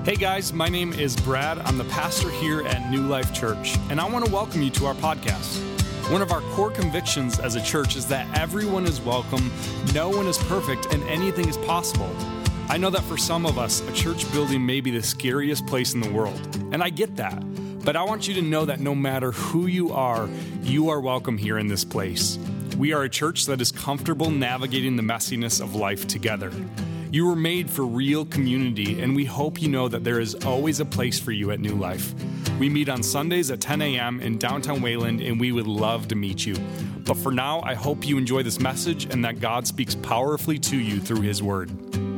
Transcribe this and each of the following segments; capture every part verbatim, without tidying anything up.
Hey guys, my name is Brad. I'm the pastor here at New Life Church, and I want to welcome you to our podcast. One of our core convictions as a church is that everyone is welcome, no one is perfect, and anything is possible. I know that for some of us, a church building may be the scariest place in the world, and I get that. But I want you to know that no matter who you are, you are welcome here in this place. We are a church that is comfortable navigating the messiness of life together. You were made for real community, and we hope you know that there is always a place for you at New Life. We meet on Sundays at ten a.m. in downtown Wayland, and we would love to meet you. But for now, I hope you enjoy this message and that God speaks powerfully to you through His Word.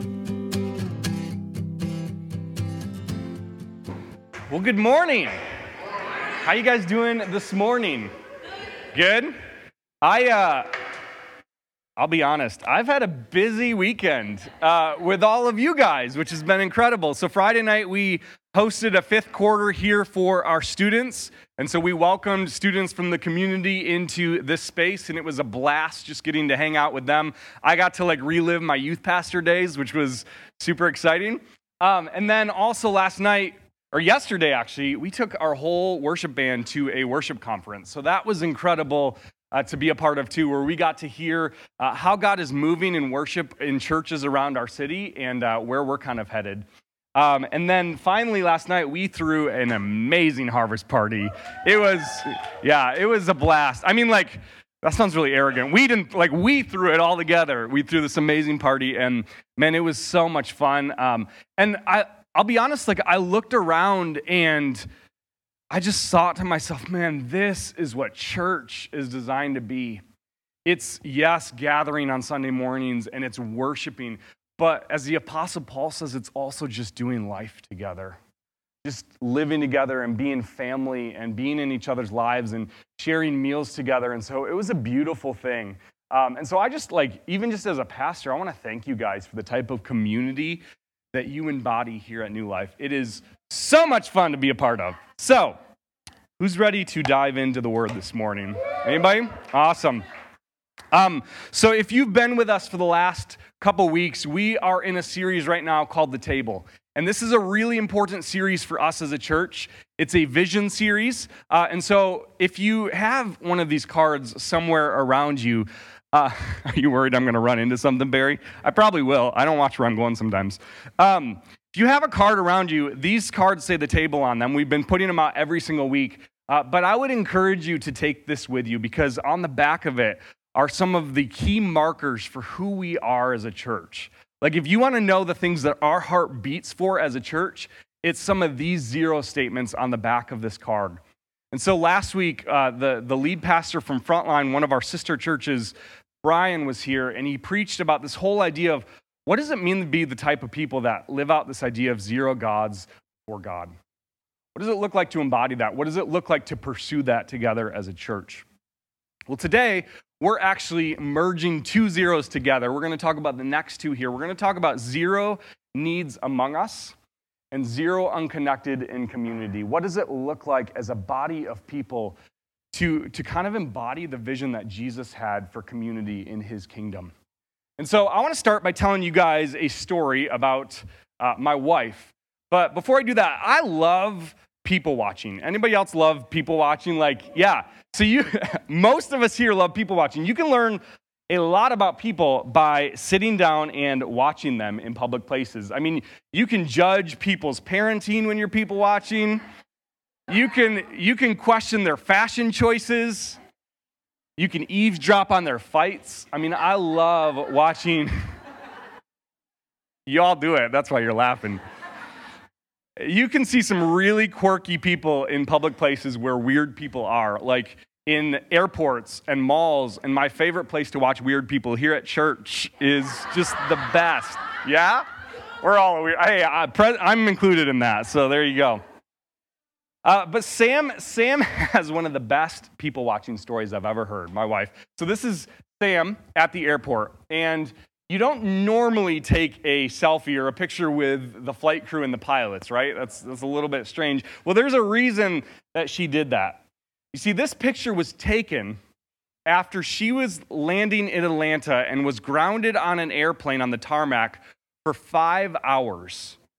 Well, good morning. How you guys doing this morning? Good? I, uh... I'll be honest, I've had a busy weekend uh, with all of you guys, which has been incredible. So Friday night, we hosted a fifth quarter here for our students. And so we welcomed students from the community into this space, and it was a blast just getting to hang out with them. I got to like relive my youth pastor days, which was super exciting. Um, and then also last night, or yesterday actually, we took our whole worship band to a worship conference. So that was incredible. Uh, to be a part of too, where we got to hear uh, how God is moving in worship in churches around our city and uh, where we're kind of headed. Um, and then finally last night, we threw an amazing harvest party. It was, yeah, it was a blast. I mean, like, that sounds really arrogant. We didn't, like, we threw it all together. We threw this amazing party, and man, it was so much fun. Um, and I, I'll be honest, like, I looked around and I just thought to myself, man, this is what church is designed to be. It's, yes, gathering on Sunday mornings, and it's worshiping. But as the Apostle Paul says, it's also just doing life together. Just living together and being family and being in each other's lives and sharing meals together. And so it was a beautiful thing. Um, and so I just, like, even just as a pastor, I want to thank you guys for the type of community that you embody here at New Life. It is so much fun to be a part of. So, who's ready to dive into the Word this morning? Anybody? Awesome. Um, so if you've been with us for the last couple weeks, we are in a series right now called The Table. And this is a really important series for us as a church. It's a vision series. Uh, and so if you have one of these cards somewhere around you, uh, are you worried I'm going to run into something, Barry? I probably will. I don't watch where I'm going sometimes. Um, If you have a card around you, these cards say The Table on them. We've been putting them out every single week. Uh, but I would encourage you to take this with you because on the back of it are some of the key markers for who we are as a church. Like if you want to know the things that our heart beats for as a church, it's some of these zero statements on the back of this card. And so last week, uh, the, the lead pastor from Frontline, one of our sister churches, Brian, was here, and he preached about this whole idea of what does it mean to be the type of people that live out this idea of zero gods for God? What does it look like to embody that? What does it look like to pursue that together as a church? Well, today, we're actually merging two zeros together. We're going to talk about the next two here. We're going to talk about zero needs among us and zero unconnected in community. What does it look like as a body of people to, to kind of embody the vision that Jesus had for community in his kingdom? And so I want to start by telling you guys a story about uh, my wife. But before I do that, I love people watching. Anybody else love people watching? Like, yeah. So you, most of us here love people watching. You can learn a lot about people by sitting down and watching them in public places. I mean, you can judge people's parenting when you're people watching. You can, you can question their fashion choices. You can eavesdrop on their fights. I mean, I love watching. You all do it. That's why you're laughing. You can see some really quirky people in public places where weird people are, like in airports and malls. And my favorite place to watch weird people here at church is just the best. Yeah? We're all weird. Hey, I'm included in that, so there you go. Uh, but Sam, Sam has one of the best people watching stories I've ever heard, my wife. So this is Sam at the airport, and you don't normally take a selfie or a picture with the flight crew and the pilots, right? That's, that's a little bit strange. Well, there's a reason that she did that. You see, this picture was taken after she was landing in Atlanta and was grounded on an airplane on the tarmac for five hours.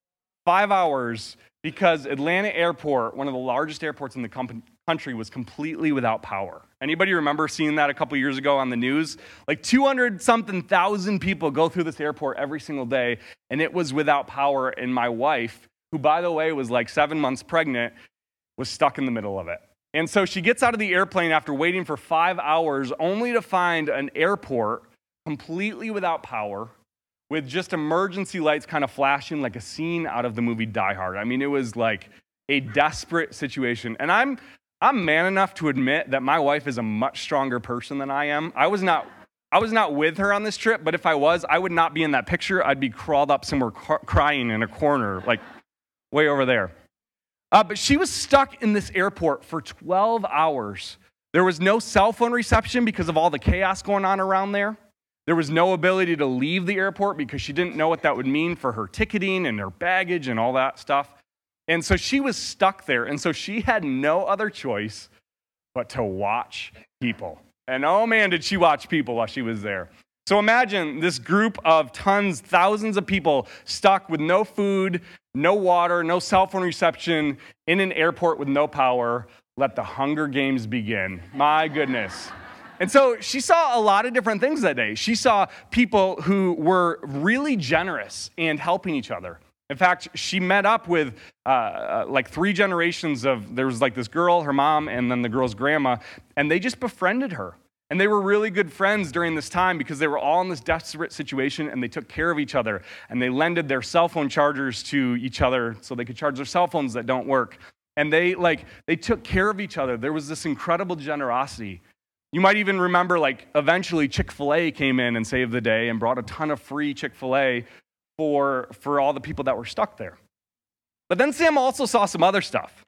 five hours because Atlanta Airport, one of the largest airports in the com- country, was completely without power. Anybody remember seeing that a couple years ago on the news? Like two hundred something thousand people go through this airport every single day, and it was without power, and my wife, who, by the way, was like seven months pregnant, was stuck in the middle of it. And so she gets out of the airplane after waiting for five hours, only to find an airport completely without power, with just emergency lights kind of flashing like a scene out of the movie Die Hard. I mean, it was like a desperate situation. And I'm I'm man enough to admit that my wife is a much stronger person than I am. I was not I was not with her on this trip, but if I was, I would not be in that picture. I'd be crawled up somewhere cr- crying in a corner, like way over there. Uh, but she was stuck in this airport for twelve hours. There was no cell phone reception because of all the chaos going on around there. There was no ability to leave the airport because she didn't know what that would mean for her ticketing and her baggage and all that stuff. And so she was stuck there. And so she had no other choice but to watch people. And oh man, did she watch people while she was there. So imagine this group of tons, thousands of people stuck with no food, no water, no cell phone reception, in an airport with no power. Let the Hunger Games begin. My goodness. And so she saw a lot of different things that day. She saw people who were really generous and helping each other. In fact, she met up with uh, like three generations of, there was like this girl, her mom, and then the girl's grandma, and they just befriended her. And they were really good friends during this time because they were all in this desperate situation, and they took care of each other, and they lended their cell phone chargers to each other so they could charge their cell phones that don't work. And they like they took care of each other. There was this incredible generosity. You might even remember, like, eventually Chick-fil-A came in and saved the day and brought a ton of free Chick-fil-A for, for all the people that were stuck there. But then Sam also saw some other stuff.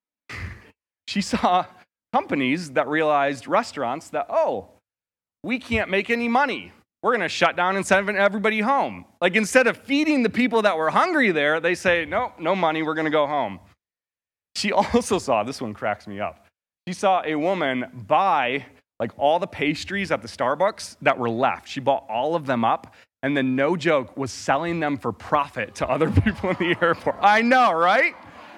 She saw companies that realized, restaurants, that, oh, we can't make any money. We're going to shut down and send everybody home. Like, instead of feeding the people that were hungry there, they say, nope, no money, we're going to go home. She also saw, this one cracks me up, she saw a woman buy like all the pastries at the Starbucks that were left. She bought all of them up, and then, no joke, was selling them for profit to other people in the airport. I know, right?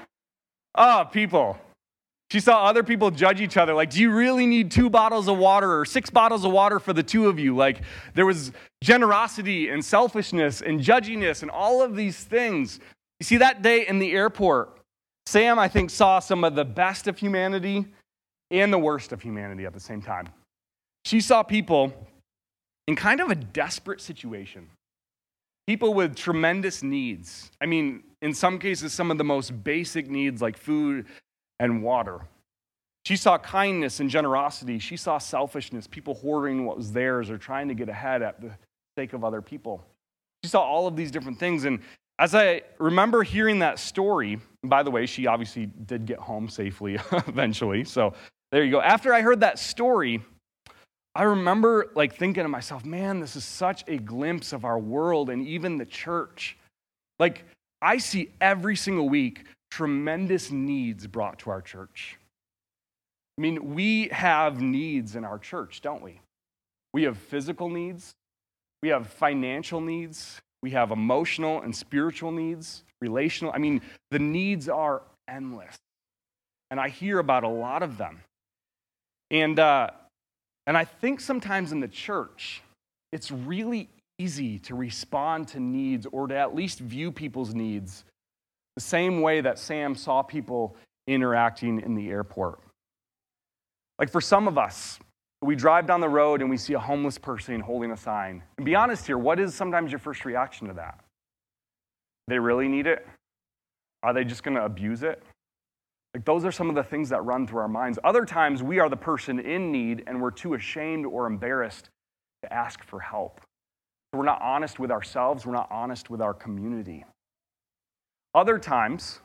Oh, people. She saw other people judge each other. Like, do you really need two bottles of water or six bottles of water for the two of you? Like, there was generosity and selfishness and judginess and all of these things. You see, that day in the airport, Sam, I think, saw some of the best of humanity and the worst of humanity at the same time. She saw people in kind of a desperate situation. People with tremendous needs. I mean, in some cases, some of the most basic needs like food and water. She saw kindness and generosity. She saw selfishness, people hoarding what was theirs or trying to get ahead at the sake of other people. She saw all of these different things. And as I remember hearing that story, and by the way, she obviously did get home safely eventually, so there you go. After I heard that story, I remember like thinking to myself, man, this is such a glimpse of our world and even the church. Like, I see every single week tremendous needs brought to our church. I mean, we have needs in our church, don't we? We have physical needs. We have financial needs. We have emotional and spiritual needs, relational. I mean, the needs are endless. And I hear about a lot of them. And uh, and I think sometimes in the church, it's really easy to respond to needs or to at least view people's needs the same way that Sam saw people interacting in the airport. Like, for some of us, we drive down the road and we see a homeless person holding a sign. And be honest here, what is sometimes your first reaction to that? They really need it? Are they just going to abuse it? Like, those are some of the things that run through our minds. Other times, we are the person in need and we're too ashamed or embarrassed to ask for help. So we're not honest with ourselves. We're not honest with our community. Other times,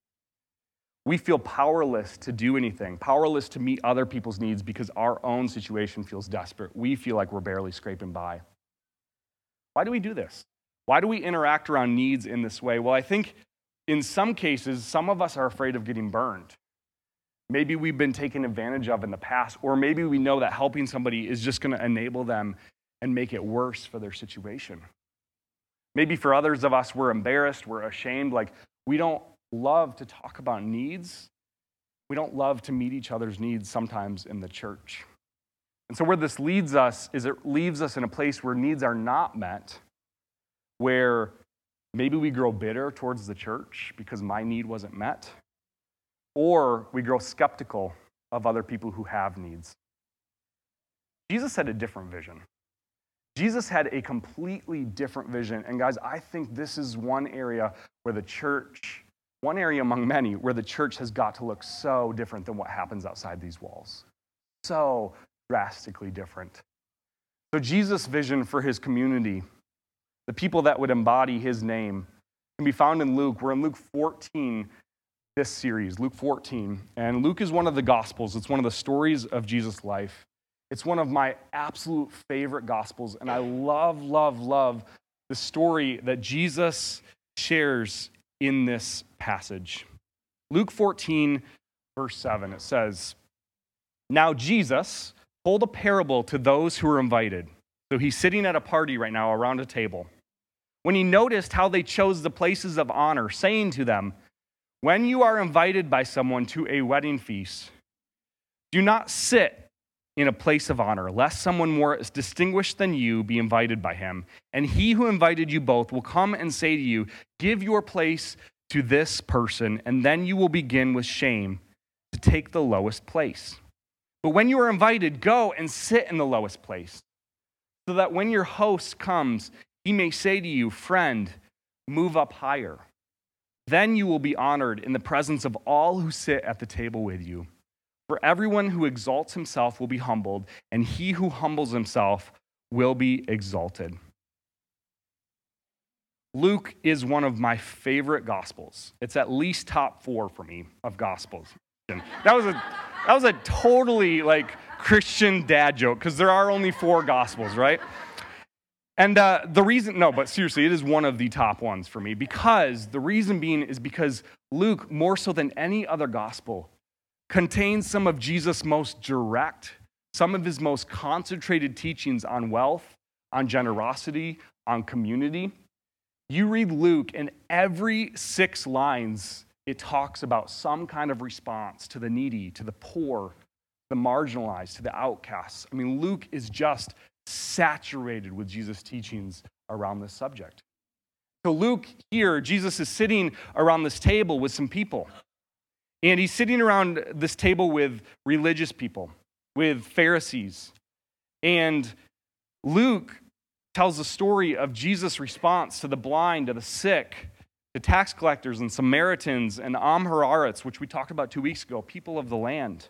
we feel powerless to do anything, powerless to meet other people's needs because our own situation feels desperate. We feel like we're barely scraping by. Why do we do this? Why do we interact around needs in this way? Well, I think in some cases, some of us are afraid of getting burned. Maybe we've been taken advantage of in the past, or maybe we know that helping somebody is just going to enable them and make it worse for their situation. Maybe for others of us, we're embarrassed, we're ashamed, like we don't love to talk about needs. We don't love to meet each other's needs sometimes in the church. And so where this leads us is it leaves us in a place where needs are not met, where maybe we grow bitter towards the church because my need wasn't met, or we grow skeptical of other people who have needs. Jesus had a different vision. Jesus had a completely different vision. And guys, I think this is one area where the church, one area among many, where the church has got to look so different than what happens outside these walls. So drastically different. So Jesus' vision for his community, the people that would embody his name, can be found in Luke. We're in Luke fourteen, this series, Luke fourteen. And Luke is one of the Gospels. It's one of the stories of Jesus' life. It's one of my absolute favorite Gospels, and I love, love, love the story that Jesus shares in this passage. Luke fourteen, verse seven, it says, "Now Jesus told a parable to those who were invited." So he's sitting at a party right now around a table. "When he noticed how they chose the places of honor, saying to them, 'When you are invited by someone to a wedding feast, do not sit in a place of honor, lest someone more distinguished than you be invited by him. And he who invited you both will come and say to you, give your place to this person, and then you will begin with shame to take the lowest place. But when you are invited, go and sit in the lowest place, so that when your host comes, he may say to you, friend, move up higher. Then you will be honored in the presence of all who sit at the table with you. For everyone who exalts himself will be humbled, and he who humbles himself will be exalted." Luke is one of my favorite Gospels. It's at least top four for me of Gospels. That was a that was a totally like Christian dad joke, because there are only four Gospels, right? And uh, the reason, no, but seriously, it is one of the top ones for me, because the reason being is because Luke, more so than any other Gospel, contains some of Jesus' most direct, some of his most concentrated teachings on wealth, on generosity, on community. You read Luke, and every six lines, it talks about some kind of response to the needy, to the poor, the marginalized, to the outcasts. I mean, Luke is just saturated with Jesus' teachings around this subject. So Luke here, Jesus is sitting around this table with some people. And he's sitting around this table with religious people, with Pharisees. And Luke tells the story of Jesus' response to the blind, to the sick, to tax collectors and Samaritans and Amharites, which we talked about two weeks ago, people of the land.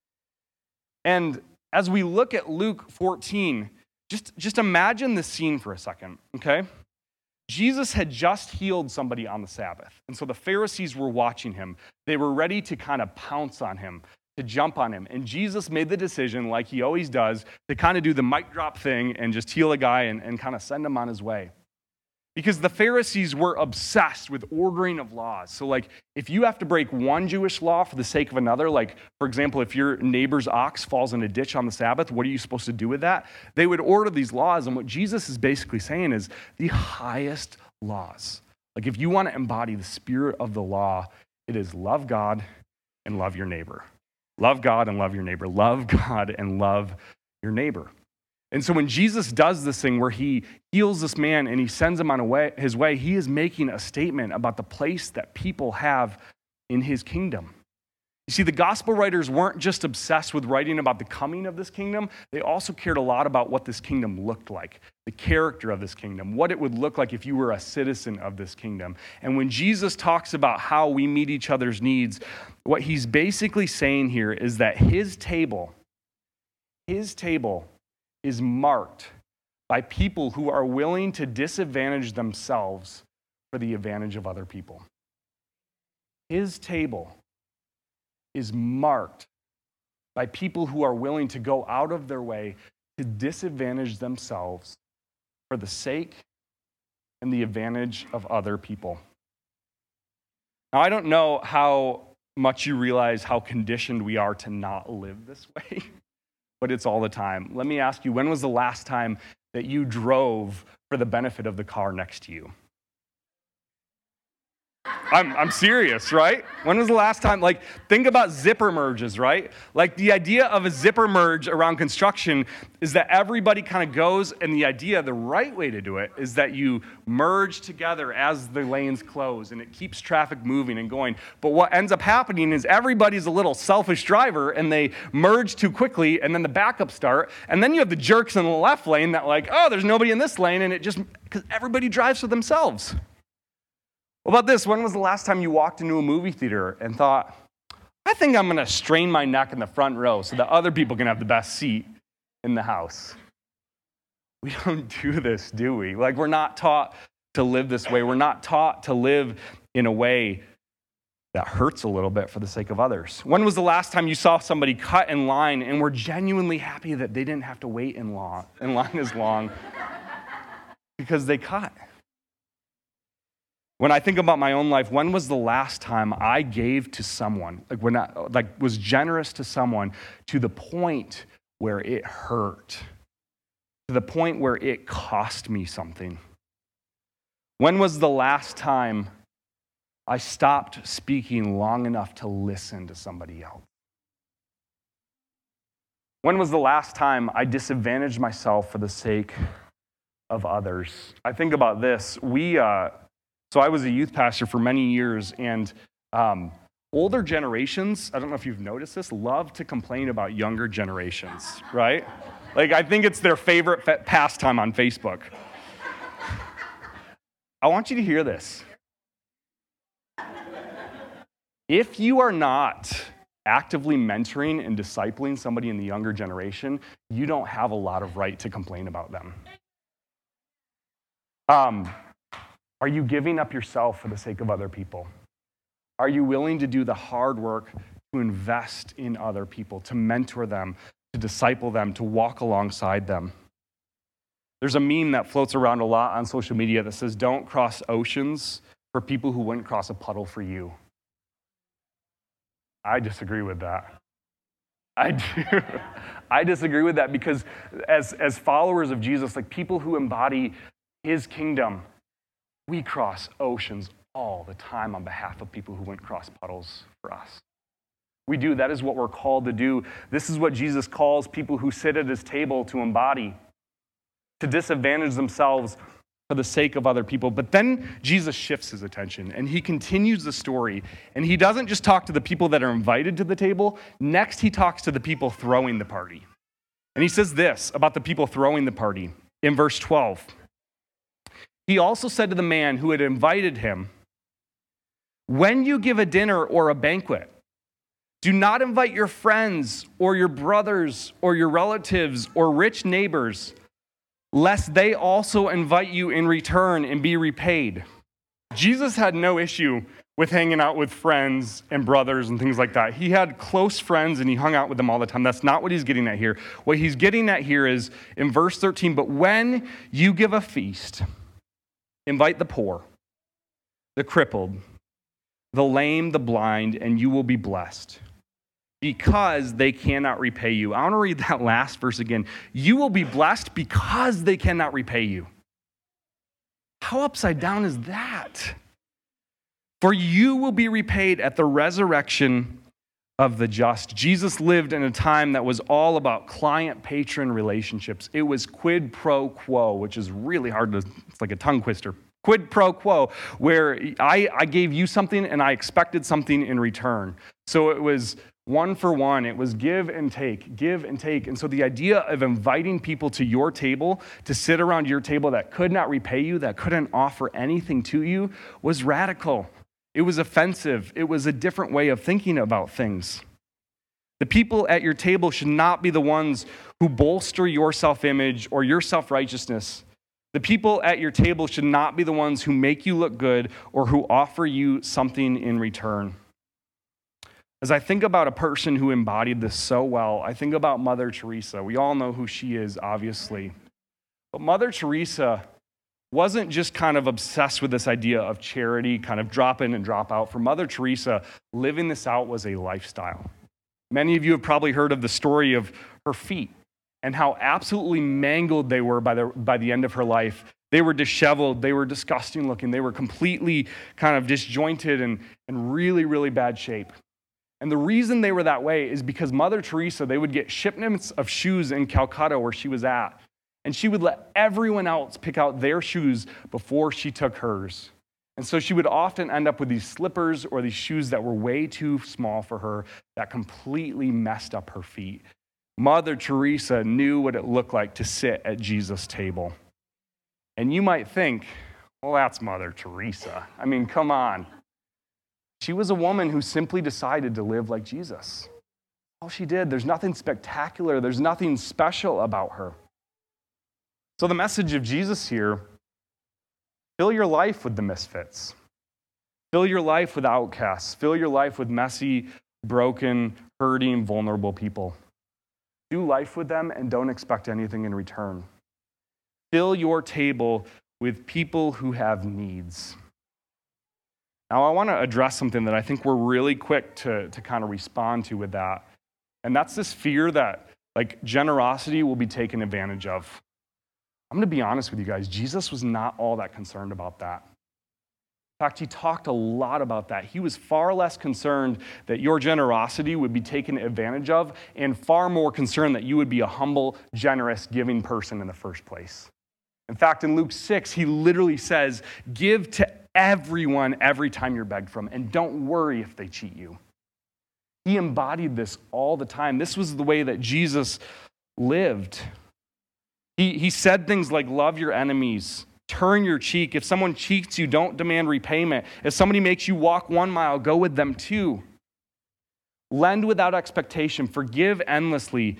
And as we look at Luke fourteen, just, just imagine this scene for a second, okay? Jesus had just healed somebody on the Sabbath, and so the Pharisees were watching him. They were ready to kind of pounce on him, to jump on him, and Jesus made the decision, like he always does, to kind of do the mic drop thing and just heal a guy and, and kind of send him on his way. Because the Pharisees were obsessed with ordering of laws. So like, if you have to break one Jewish law for the sake of another, like, for example, if your neighbor's ox falls in a ditch on the Sabbath, what are you supposed to do with that? They would order these laws, and what Jesus is basically saying is the highest laws. Like, if you want to embody the spirit of the law, it is love God and love your neighbor. Love God and love your neighbor. Love God and love your neighbor. And so when Jesus does this thing where he heals this man and he sends him on a way, his way, he is making a statement about the place that people have in his kingdom. You see, the gospel writers weren't just obsessed with writing about the coming of this kingdom. They also cared a lot about what this kingdom looked like, the character of this kingdom, what it would look like if you were a citizen of this kingdom. And when Jesus talks about how we meet each other's needs, what he's basically saying here is that his table, his table is marked by people who are willing to disadvantage themselves for the advantage of other people. His table is marked by people who are willing to go out of their way to disadvantage themselves for the sake and the advantage of other people. Now, I don't know how much you realize how conditioned we are to not live this way, but it's all the time. Let me ask you, when was the last time that you drove for the benefit of the car next to you? I'm, I'm serious, right? When was the last time, like, think about zipper merges, right? Like, the idea of a zipper merge around construction is that everybody kind of goes, and the idea, the right way to do it, is that you merge together as the lanes close, and it keeps traffic moving and going. But what ends up happening is everybody's a little selfish driver, and they merge too quickly, and then the backups start, and then you have the jerks in the left lane that like, oh, there's nobody in this lane, and it just, because everybody drives for themselves. What about this? When was the last time you walked into a movie theater and thought, I think I'm going to strain my neck in the front row so that other people can have the best seat in the house? We don't do this, do we? Like, we're not taught to live this way. We're not taught to live in a way that hurts a little bit for the sake of others. When was the last time you saw somebody cut in line and were genuinely happy that they didn't have to wait in, long, in line as long because they cut? When I think about my own life, when was the last time I gave to someone, like when I, like was generous to someone to the point where it hurt, to the point where it cost me something? When was the last time I stopped speaking long enough to listen to somebody else? When was the last time I disadvantaged myself for the sake of others? I think about this. We, uh, So I was a youth pastor for many years, and um, older generations, I don't know if you've noticed this, love to complain about younger generations, right? Like, I think it's their favorite fa- pastime on Facebook. I want you to hear this. If you are not actively mentoring and discipling somebody in the younger generation, you don't have a lot of right to complain about them. Um... Are you giving up yourself for the sake of other people? Are you willing to do the hard work to invest in other people, to mentor them, to disciple them, to walk alongside them? There's a meme that floats around a lot on social media that says, don't cross oceans for people who wouldn't cross a puddle for you. I disagree with that. I do. I disagree with that because as, as followers of Jesus, like people who embody his kingdom, we cross oceans all the time on behalf of people who wouldn't cross puddles for us. We do. That is what we're called to do. This is what Jesus calls people who sit at his table to embody, to disadvantage themselves for the sake of other people. But then Jesus shifts his attention, and he continues the story. And he doesn't just talk to the people that are invited to the table. Next, he talks to the people throwing the party. And he says this about the people throwing the party in verse twelve. He also said to the man who had invited him, when you give a dinner or a banquet, do not invite your friends or your brothers or your relatives or rich neighbors, lest they also invite you in return and be repaid. Jesus had no issue with hanging out with friends and brothers and things like that. He had close friends and he hung out with them all the time. That's not what he's getting at here. What he's getting at here is in verse thirteen, but when you give a feast, invite the poor, the crippled, the lame, the blind, and you will be blessed because they cannot repay you. I want to read that last verse again. You will be blessed because they cannot repay you. How upside down is that? For you will be repaid at the resurrection of the just. Jesus lived in a time that was all about client-patron relationships. It was quid pro quo, which is really hard to, it's like a tongue twister. Quid pro quo, where I, I gave you something and I expected something in return. So it was one for one. It was give and take, give and take. And so the idea of inviting people to your table, to sit around your table that could not repay you, that couldn't offer anything to you, was radical. It was offensive. It was a different way of thinking about things. The people at your table should not be the ones who bolster your self-image or your self-righteousness. The people at your table should not be the ones who make you look good or who offer you something in return. As I think about a person who embodied this so well, I think about Mother Teresa. We all know who she is, obviously. But Mother Teresa wasn't just kind of obsessed with this idea of charity, kind of drop in and drop out. For Mother Teresa, living this out was a lifestyle. Many of you have probably heard of the story of her feet and how absolutely mangled they were by the, by the end of her life They were disheveled. They were disgusting looking. They were completely kind of disjointed and in really, really bad shape. And the reason they were that way is because Mother Teresa, they would get shipments of shoes in Calcutta where she was at. And she would let everyone else pick out their shoes before she took hers. And so she would often end up with these slippers or these shoes that were way too small for her that completely messed up her feet. Mother Teresa knew what it looked like to sit at Jesus' table. And you might think, well, that's Mother Teresa. I mean, come on. She was a woman who simply decided to live like Jesus. All she did. There's nothing spectacular. There's nothing special about her. So the message of Jesus here, fill your life with the misfits. Fill your life with outcasts. Fill your life with messy, broken, hurting, vulnerable people. Do life with them and don't expect anything in return. Fill your table with people who have needs. Now, I want to address something that I think we're really quick to, to kind of respond to with that. And that's this fear that, like, generosity will be taken advantage of. I'm going to be honest with you guys. Jesus was not all that concerned about that. In fact, he talked a lot about that. He was far less concerned that your generosity would be taken advantage of and far more concerned that you would be a humble, generous, giving person in the first place. In fact, in Luke six, he literally says, give to everyone every time you're begged from, and don't worry if they cheat you. He embodied this all the time. This was the way that Jesus lived. He, he said things like, love your enemies, turn your cheek. If someone cheats you, don't demand repayment. If somebody makes you walk one mile, go with them two. Lend without expectation, forgive endlessly.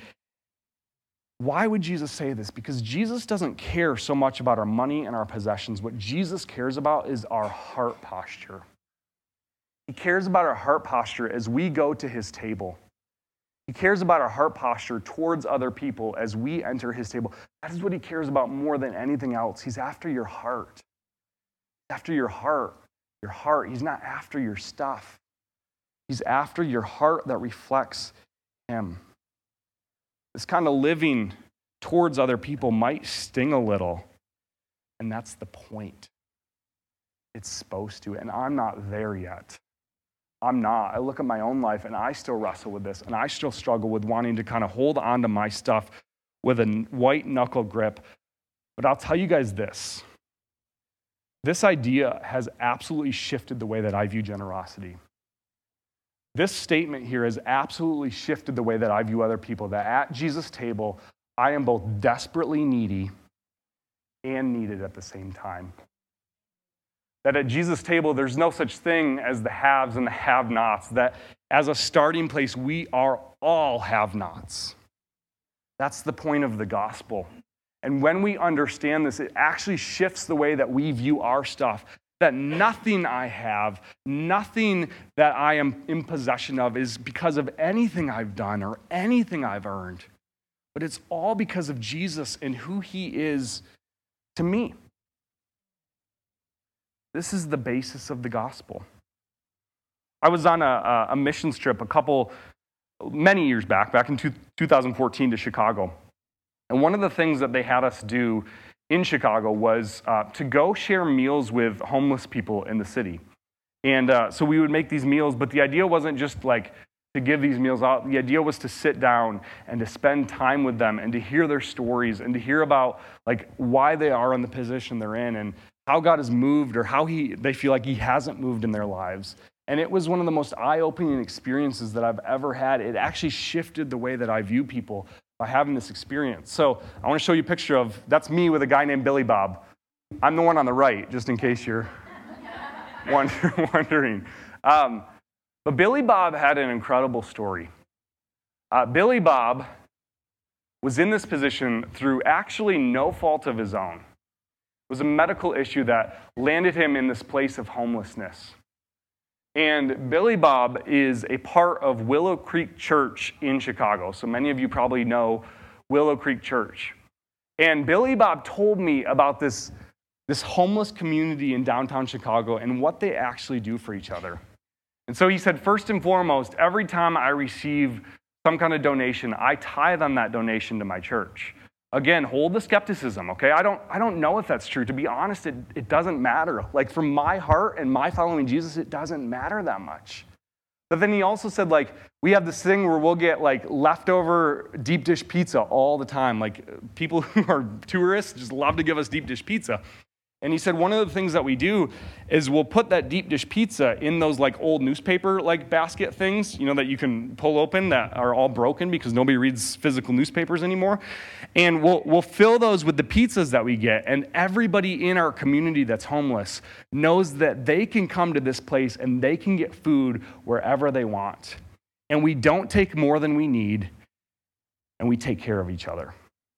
Why would Jesus say this? Because Jesus doesn't care so much about our money and our possessions. What Jesus cares about is our heart posture. He cares about our heart posture as we go to his table. He cares about our heart posture towards other people as we enter his table. That is what he cares about more than anything else. He's after your heart. He's after your heart. Your heart. He's not after your stuff. He's after your heart that reflects him. This kind of living towards other people might sting a little, and that's the point. It's supposed to, and I'm not there yet. I'm not. I look at my own life, and I still wrestle with this, and I still struggle with wanting to kind of hold on to my stuff with a white knuckle grip. But I'll tell you guys this. This idea has absolutely shifted the way that I view generosity. This statement here has absolutely shifted the way that I view other people, that at Jesus' table, I am both desperately needy and needed at the same time. That at Jesus' table, there's no such thing as the haves and the have-nots, that as a starting place, we are all have-nots. That's the point of the gospel. And when we understand this, it actually shifts the way that we view our stuff. That nothing I have, nothing that I am in possession of is because of anything I've done or anything I've earned. But it's all because of Jesus and who he is to me. This is the basis of the gospel. I was on a, a missions trip a couple, many years back, back in two thousand fourteen to Chicago. And one of the things that they had us do in Chicago was uh, to go share meals with homeless people in the city. And uh, so we would make these meals, but the idea wasn't just like to give these meals out. The idea was to sit down and to spend time with them and to hear their stories and to hear about like why they are in the position they're in and how God has moved or how he they feel like he hasn't moved in their lives. And it was one of the most eye-opening experiences that I've ever had. It actually shifted the way that I view people by having this experience. So I want to show you a picture of, that's me with a guy named Billy Bob. I'm the one on the right, just in case you're wondering. Um, but Billy Bob had an incredible story. Uh, Billy Bob was in this position through actually no fault of his own. It was a medical issue that landed him in this place of homelessness. And Billy Bob is a part of Willow Creek Church in Chicago. So many of you probably know Willow Creek Church. And Billy Bob told me about this, this homeless community in downtown Chicago and what they actually do for each other. And so he said, first and foremost, every time I receive some kind of donation, I tithe on that donation to my church. Again, hold the skepticism, okay? I don't, I don't know if that's true. To be honest, it, it doesn't matter. Like, from my heart and my following Jesus, it doesn't matter that much. But then he also said, like, we have this thing where we'll get, like, leftover deep dish pizza all the time. Like, people who are tourists just love to give us deep dish pizza. And he said one of the things that we do is we'll put that deep dish pizza in those like old newspaper like basket things, you know, that you can pull open that are all broken because nobody reads physical newspapers anymore. And we'll we'll fill those with the pizzas that we get. And everybody in our community that's homeless knows that they can come to this place and they can get food wherever they want. And we don't take more than we need, and we take care of each other.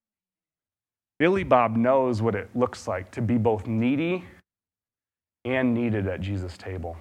Billy Bob knows what it looks like to be both needy and needed at Jesus' table.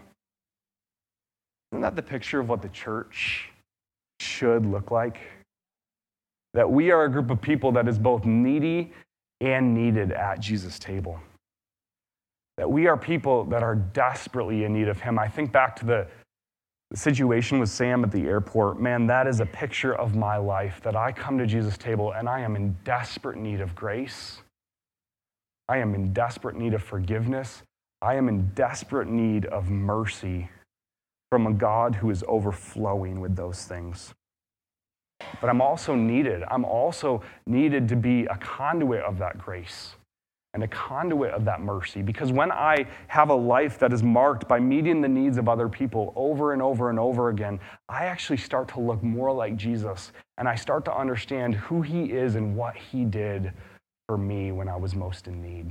Isn't that the picture of what the church should look like? That we are a group of people that is both needy and needed at Jesus' table. That we are people that are desperately in need of him. I think back to the The situation with Sam at the airport. Man, that is a picture of my life, that I come to Jesus' table and I am in desperate need of grace. I am in desperate need of forgiveness. I am in desperate need of mercy from a God who is overflowing with those things. But I'm also needed. I'm also needed to be a conduit of that grace and a conduit of that mercy. Because when I have a life that is marked by meeting the needs of other people over and over and over again, I actually start to look more like Jesus, and I start to understand who he is and what he did for me when I was most in need.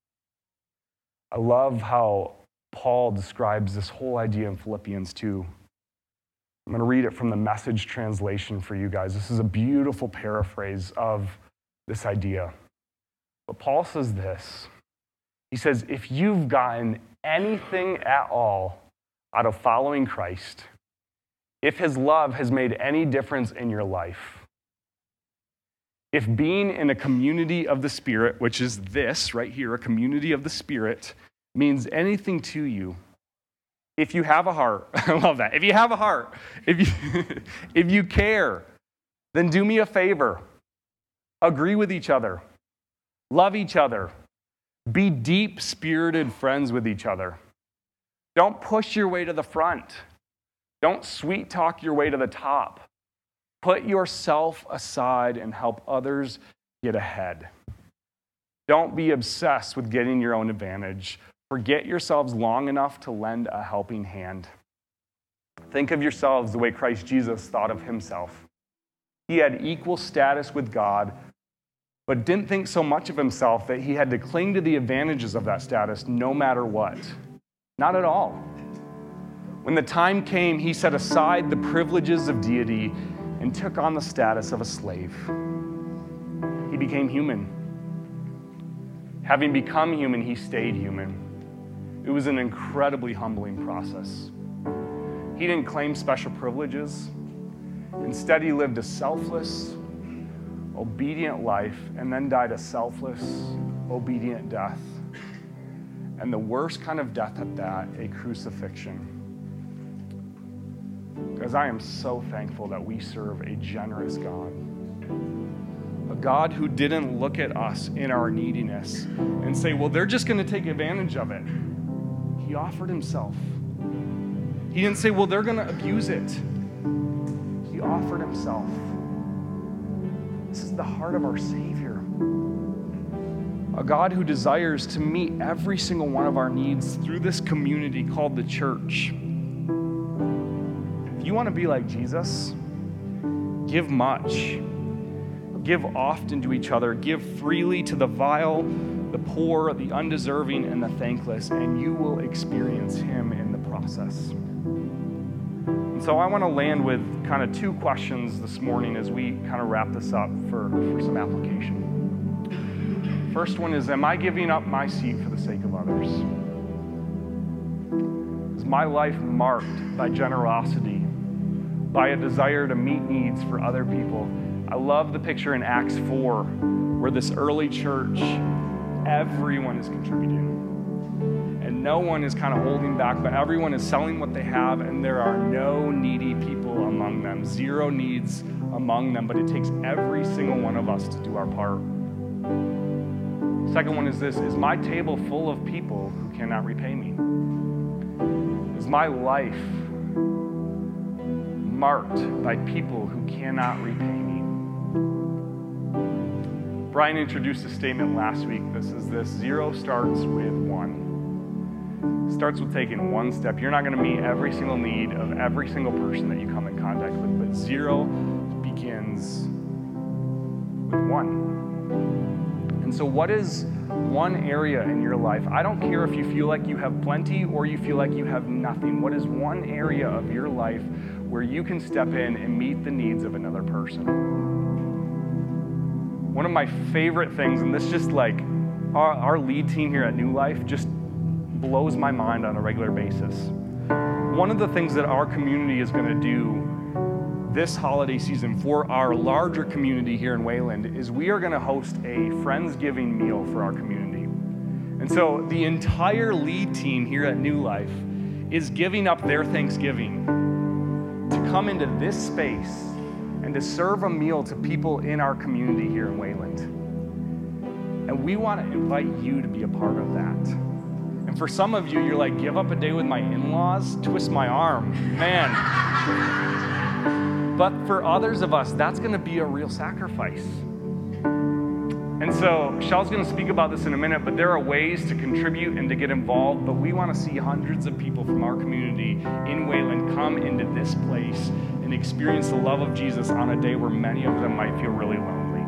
I love how Paul describes this whole idea in Philippians two. I'm going to read it from the Message translation for you guys. This is a beautiful paraphrase of this idea. But Paul says this. He says, if you've gotten anything at all out of following Christ, if his love has made any difference in your life, if being in a community of the Spirit, which is this right here, a community of the Spirit, means anything to you, if you have a heart, I love that, if you have a heart, if you, if you care, then do me a favor. Agree with each other. Love each other. Be deep-spirited friends with each other. Don't push your way to the front. Don't sweet-talk your way to the top. Put yourself aside and help others get ahead. Don't be obsessed with getting your own advantage. Forget yourselves long enough to lend a helping hand. Think of yourselves the way Christ Jesus thought of himself. He had equal status with God, but didn't think so much of himself that he had to cling to the advantages of that status no matter what. Not at all. When the time came, he set aside the privileges of deity and took on the status of a slave. He became human. Having become human, he stayed human. It was an incredibly humbling process. He didn't claim special privileges. Instead, he lived a selfless, obedient life, and then died a selfless, obedient death. And the worst kind of death at that, a crucifixion. Because I am so thankful that we serve a generous God. A God who didn't look at us in our neediness and say, well, they're just going to take advantage of it. He offered himself. He didn't say, well, they're going to abuse it. He offered himself. This is the heart of our Savior. A God who desires to meet every single one of our needs through this community called the church. If you want to be like Jesus, give much. Give often to each other. Give freely to the vile, the poor, the undeserving, and the thankless, and you will experience him in the process. And so I want to land with kind of two questions this morning as we kind of wrap this up for, for some application. First one is, am I giving up my seat for the sake of others? Is my life marked by generosity, by a desire to meet needs for other people? I love the picture in Acts four where this early church, everyone is contributing. And no one is kind of holding back, but everyone is selling what they have, and there are no needy people among them, zero needs among them, but it takes every single one of us to do our part. Second one is this: is my table full of people who cannot repay me? Is my life marked by people who cannot repay me? Brian introduced a statement last week. This is this: zero starts with one. It starts with taking one step. You're not going to meet every single need of every single person that you come in contact with, but zero begins with one. And so what is one area in your life? I don't care if you feel like you have plenty or you feel like you have nothing. What is one area of your life where you can step in and meet the needs of another person? One of my favorite things, and this just like our, our lead team here at New Life just blows my mind on a regular basis. One of the things that our community is going to do this holiday season for our larger community here in Wayland is we are going to host a Friendsgiving meal for our community. And so the entire lead team here at New Life is giving up their Thanksgiving to come into this space and to serve a meal to people in our community here in Wayland. And we want to invite you to be a part of that. And for some of you, you're like, give up a day with my in-laws? Twist my arm. Man. But for others of us, that's going to be a real sacrifice. And so Shell's going to speak about this in a minute, but there are ways to contribute and to get involved. But we want to see hundreds of people from our community in Wayland come into this place and experience the love of Jesus on a day where many of them might feel really lonely.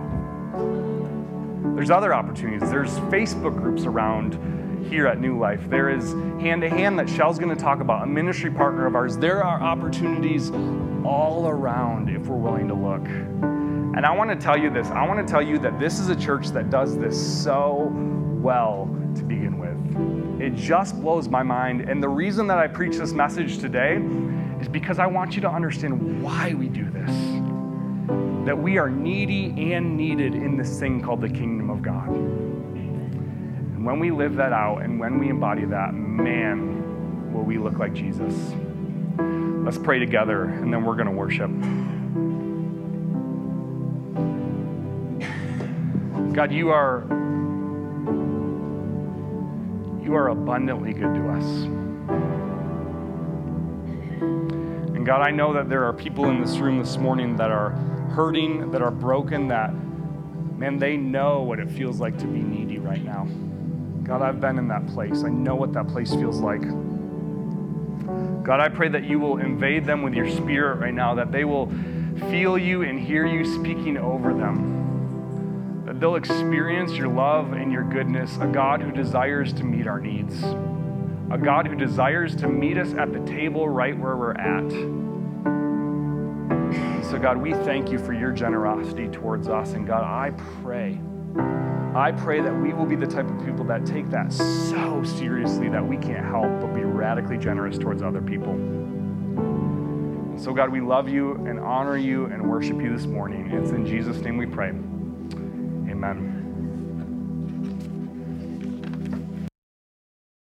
There's other opportunities. There's Facebook groups around here at New Life. There is Hand to Hand that Shell's going to talk about, a ministry partner of ours. There are opportunities all around if we're willing to look. And I want to tell you this. I want to tell you that this is a church that does this so well to begin with. It just blows my mind. And the reason that I preach this message today is because I want you to understand why we do this. That we are needy and needed in this thing called the kingdom of God. And when we live that out and when we embody that, man, will we look like Jesus. Let's pray together, and then we're going to worship. God, you are you are abundantly good to us. And God, I know that there are people in this room this morning that are hurting, that are broken, that, man, they know what it feels like to be needy right now. God, I've been in that place. I know what that place feels like. God, I pray that you will invade them with your spirit right now, that they will feel you and hear you speaking over them, that they'll experience your love and your goodness, a God who desires to meet our needs, a God who desires to meet us at the table right where we're at. So God, we thank you for your generosity towards us, and God, I pray I pray that we will be the type of people that take that so seriously that we can't help but be radically generous towards other people. And so God, we love you and honor you and worship you this morning. It's in Jesus' name we pray. Amen.